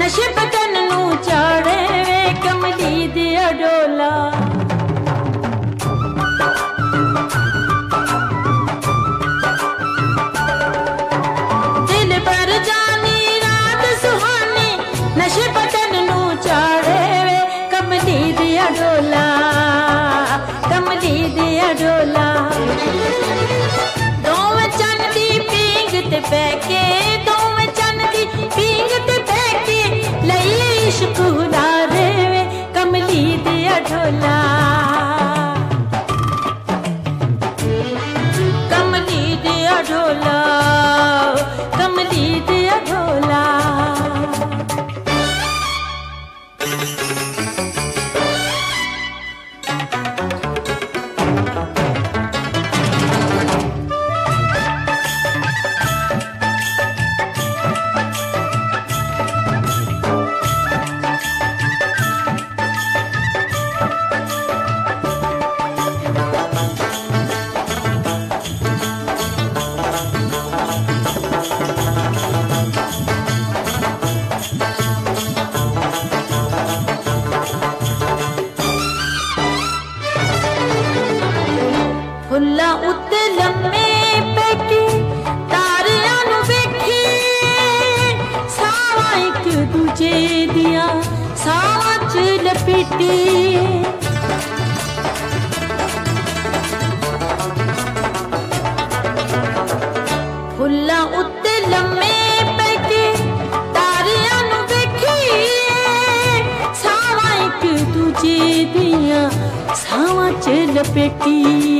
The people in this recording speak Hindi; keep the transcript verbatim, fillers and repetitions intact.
नशे बदन नू चाड़े वे कमली दिया डोला। दिल पर जानी रात सुहानी नशे बदन नू चाड़े वे कमली दिया डोला, कमली दिया डोला। दोवें चन दी पींग ते बैके, दोवें चन दी पींग ते बैके लई इश्क हुलारे वे कमली दिया ढोला, कमली दिया ढोला, कमली दिया ढोला। फुल्ला उत्ते लम्मे पैके तारियां नू वेखी, सावा एक दूजे दिया सावां च लपेटी। फुल्ला उत्ते लम्मे पैके तारियां नू वेखी, सावा एक दूजे दिया सावां च लपेटी।